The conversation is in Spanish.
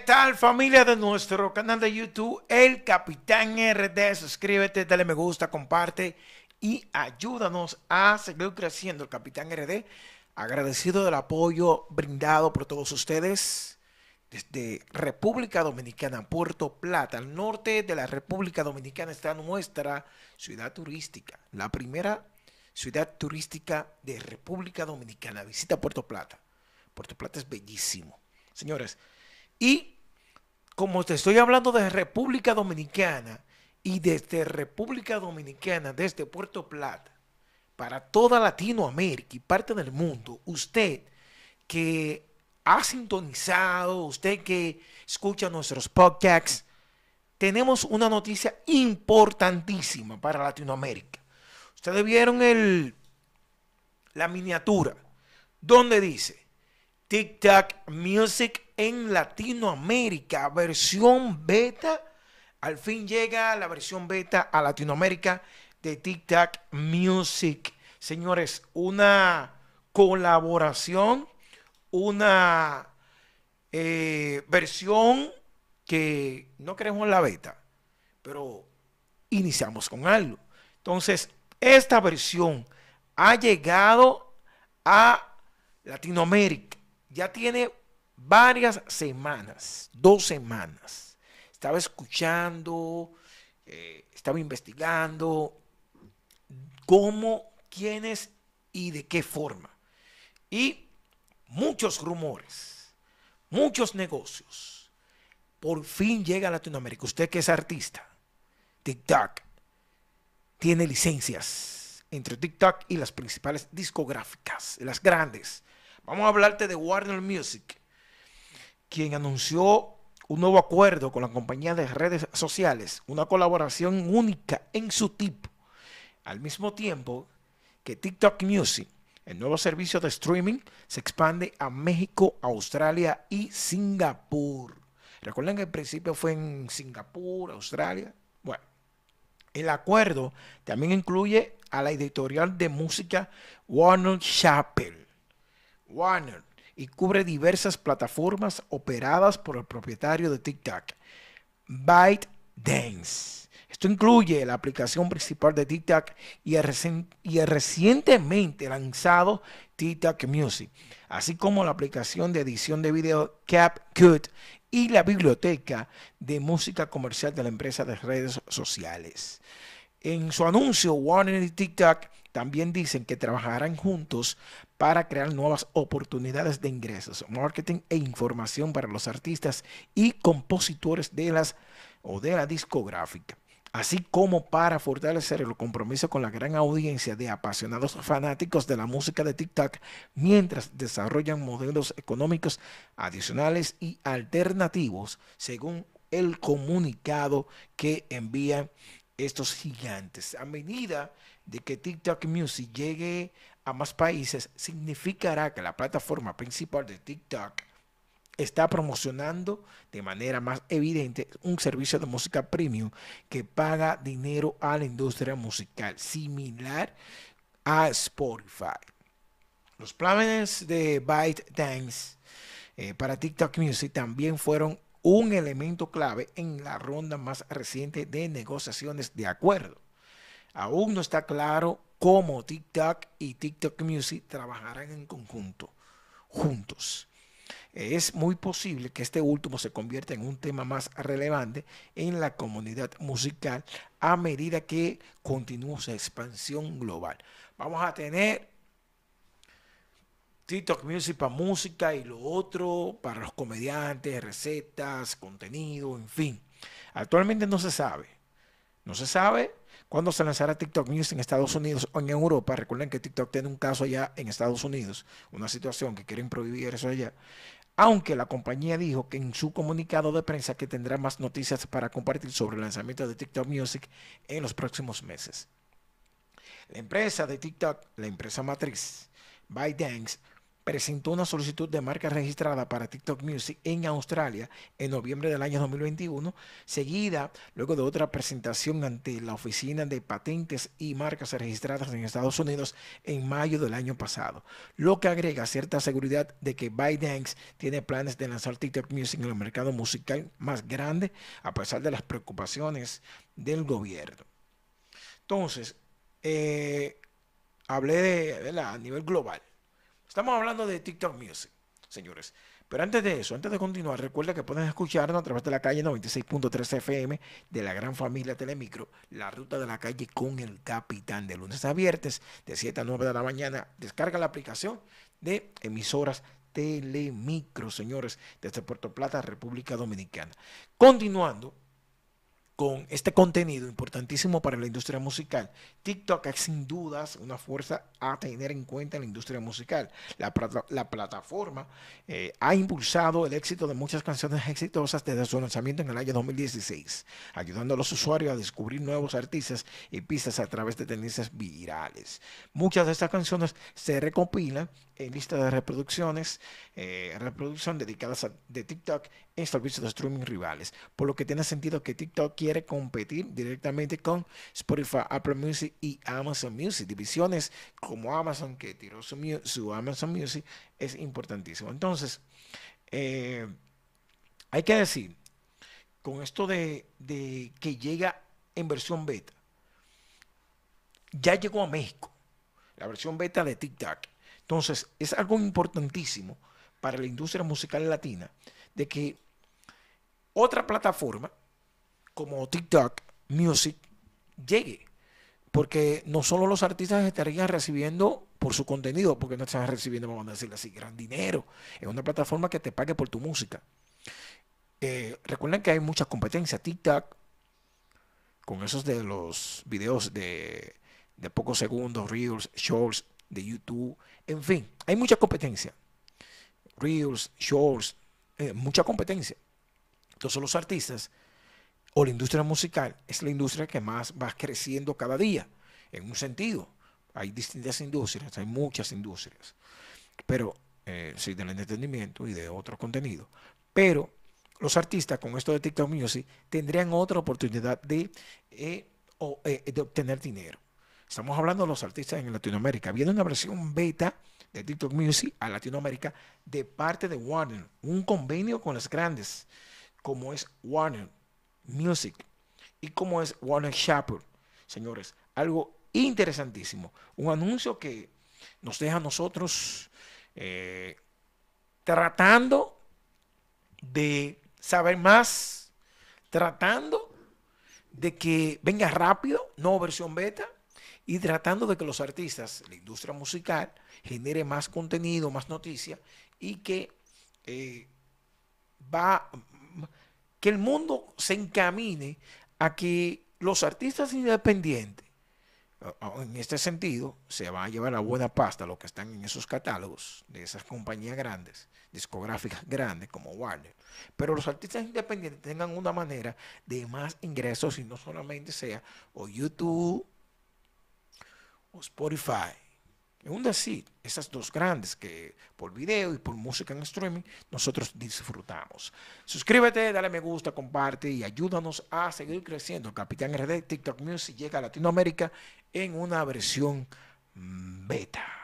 tal, familia de nuestro canal de YouTube, El Capitán RD? Suscríbete, dale me gusta, comparte y ayúdanos a seguir creciendo el Capitán RD. Agradecido del apoyo brindado por todos ustedes desde República Dominicana, Puerto Plata, al norte de la República Dominicana está nuestra ciudad turística, la primera ciudad turística de República Dominicana. Visita Puerto Plata. Puerto Plata es bellísimo, señores. Y como te estoy hablando de República Dominicana y desde República Dominicana, desde Puerto Plata, para toda Latinoamérica y parte del mundo, usted que ha sintonizado, usted que escucha nuestros podcasts, tenemos una noticia importantísima para Latinoamérica. Ustedes vieron la miniatura donde dice TikTok Music en Latinoamérica, versión beta. Al fin llega la versión beta a Latinoamérica de TikTok Music. Señores, una colaboración, una versión que no queremos en la beta, pero iniciamos con algo. Entonces, esta versión ha llegado a Latinoamérica. Ya tiene varias semanas, 2 semanas. Estaba escuchando, estaba investigando cómo, quiénes y de qué forma. Y muchos rumores, muchos negocios. Por fin llega a Latinoamérica. Usted que es artista, TikTok tiene licencias entre TikTok y las principales discográficas, las grandes. Vamos a hablarte de Warner Music, quien anunció un nuevo acuerdo con la compañía de redes sociales, una colaboración única en su tipo, al mismo tiempo que TikTok Music, el nuevo servicio de streaming, se expande a México, Australia y Singapur. Recuerden que al principio fue en Singapur, Australia. Bueno, el acuerdo también incluye a la editorial de música Warner Chappell. Warner, y cubre diversas plataformas operadas por el propietario de TikTok, ByteDance. Esto incluye la aplicación principal de TikTok y el recientemente lanzado TikTok Music, así como la aplicación de edición de video CapCut y la biblioteca de música comercial de la empresa de redes sociales. En su anuncio, Warner y TikTok también dicen que trabajarán juntos para crear nuevas oportunidades de ingresos, marketing e información para los artistas y compositores de la discográfica, así como para fortalecer el compromiso con la gran audiencia de apasionados fanáticos de la música de TikTok mientras desarrollan modelos económicos adicionales y alternativos, según el comunicado que envían estos gigantes. A medida de que TikTok Music llegue a más países, significará que la plataforma principal de TikTok está promocionando de manera más evidente un servicio de música premium que paga dinero a la industria musical, similar a Spotify. Los planes de ByteDance para TikTok Music también fueron un elemento clave en la ronda más reciente de negociaciones de acuerdo. Aún no está claro cómo TikTok y TikTok Music trabajarán en conjunto, juntos. Es muy posible que este último se convierta en un tema más relevante en la comunidad musical a medida que continúe su expansión global. Vamos a tener TikTok Music para música y lo otro para los comediantes, recetas, contenido, en fin. Actualmente no se sabe. No se sabe cuándo se lanzará TikTok Music en Estados Unidos o en Europa. Recuerden que TikTok tiene un caso allá en Estados Unidos, una situación que quieren prohibir eso allá. Aunque la compañía dijo que en su comunicado de prensa que tendrá más noticias para compartir sobre el lanzamiento de TikTok Music en los próximos meses. La empresa de TikTok, la empresa matriz, ByteDance, presentó una solicitud de marca registrada para TikTok Music en Australia en noviembre del año 2021, seguida luego de otra presentación ante la Oficina de Patentes y Marcas Registradas en Estados Unidos en mayo del año pasado, lo que agrega cierta seguridad de que ByteDance tiene planes de lanzar TikTok Music en el mercado musical más grande, a pesar de las preocupaciones del gobierno. Entonces, hablé ¿verdad? A nivel global. Estamos hablando de TikTok Music, señores. Pero antes de eso, antes de continuar, recuerda que pueden escucharnos a través de la calle 96.3 FM de la gran familia Telemicro, la ruta de la calle con el capitán, de lunes a viernes, de 7 a 9 de la mañana. Descarga la aplicación de emisoras Telemicro, señores, desde Puerto Plata, República Dominicana. Continuando con este contenido importantísimo para la industria musical, TikTok es sin dudas una fuerza a tener en cuenta en la industria musical. La plataforma ha impulsado el éxito de muchas canciones exitosas desde su lanzamiento en el año 2016, ayudando a los usuarios a descubrir nuevos artistas y pistas a través de tendencias virales. Muchas de estas canciones se recopilan en listas de reproducción dedicadas de TikTok en servicios de streaming rivales, por lo que tiene sentido que TikTok quiere competir directamente con Spotify, Apple Music y Amazon Music. Divisiones como Amazon, que tiró su Amazon Music, es importantísimo. Entonces, hay que decir, con esto de que llega en versión beta, ya llegó a México, la versión beta de TikTok. Entonces, es algo importantísimo para la industria musical latina de que otra plataforma como TikTok Music llegue, porque no solo los artistas estarían recibiendo por su contenido, porque no están recibiendo, vamos a decirlo así, gran dinero. Es una plataforma que te pague por tu música. Recuerden que hay mucha competencia. TikTok, con esos de los videos de pocos segundos, Reels, Shorts, de YouTube, en fin, hay mucha competencia. Reels, Shorts, mucha competencia. Entonces los artistas o la industria musical es la industria que más va creciendo cada día, en un sentido. Hay distintas industrias, hay muchas industrias, pero sí, del entretenimiento y de otro contenido. Pero los artistas con esto de TikTok Music tendrían otra oportunidad de obtener dinero. Estamos hablando de los artistas en Latinoamérica. Viene una versión beta de TikTok Music a Latinoamérica de parte de Warner, un convenio con las grandes, como es Warner Music y como es Warner Chappell. Señores, algo interesantísimo. Un anuncio que nos deja a nosotros tratando de saber más, tratando de que venga rápido, no versión beta, y tratando de que los artistas, la industria musical, genere más contenido, más noticias y que que el mundo se encamine a que los artistas independientes, en este sentido, se va a llevar a buena pasta lo que están en esos catálogos de esas compañías grandes, discográficas grandes como Warner. Pero los artistas independientes tengan una manera de más ingresos y no solamente sea o YouTube o Spotify. Es un decir, esas dos grandes que por video y por música en streaming nosotros disfrutamos. Suscríbete, dale me gusta, comparte y ayúdanos a seguir creciendo. Capitán RD TikTok Music llega a Latinoamérica en una versión beta.